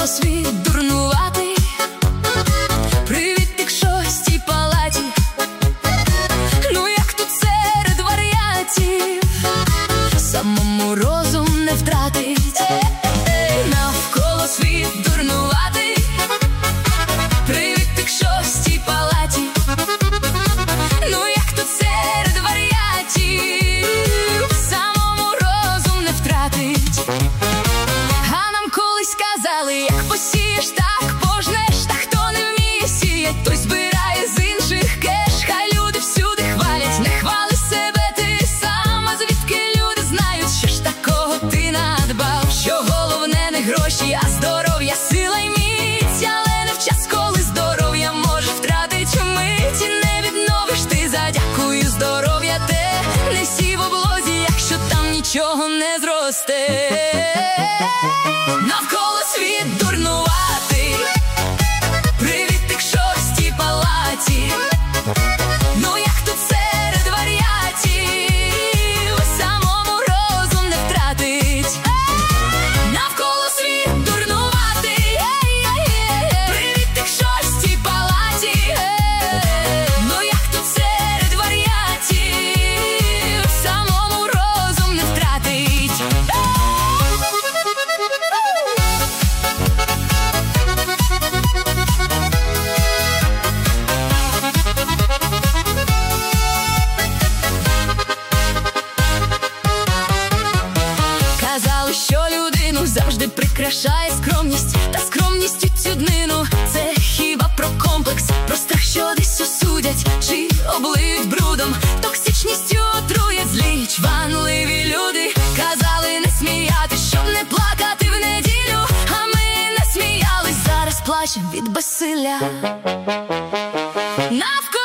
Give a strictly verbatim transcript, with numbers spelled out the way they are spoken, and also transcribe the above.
Навколо світ дурнуватий. Привіт, ти к шостій палаті. Ну як тут серед варіантів самому розум не втратить. Навколо світ дурнуватий. Привіт, ти к шостій палаті. Ну як тут серед варіантів самому розум не втратить. А нам колись казали, як посієш, так пожнеш. Та хто не вміє сіять, той збирає з інших кеш. Хай люди всюди хвалять, не хвали себе ти сам. А звідки люди знають, що ж такого ти надбав? Що головне не гроші, а здоров'я, сила й міць. Але не в час, коли здоров'я може втратить мить. І не відновиш ти за дякую здоров'я те. Не сій в облозі, якщо там нічого не зросте. Навколо світ дурнуватий. Привіт, ти к шостій палаті. Ну як тут серед варіантів самому розум не втратить. Навколо світ дурнуватий. Привіт, ти к шостій палаті. Ну як тут серед варіантів самому розум не втратить. Казали, що людину завжди прикрашає скромність. Та скромністю цю днину це хіба про комплекс, про страх, що десь осудять чи облиють брудом. Токсичністю отруять злі чванливі люди. Казали не сміятись, щоб не плакати в неділю. А ми не сміялись, зараз плачем від безсилля. Навколо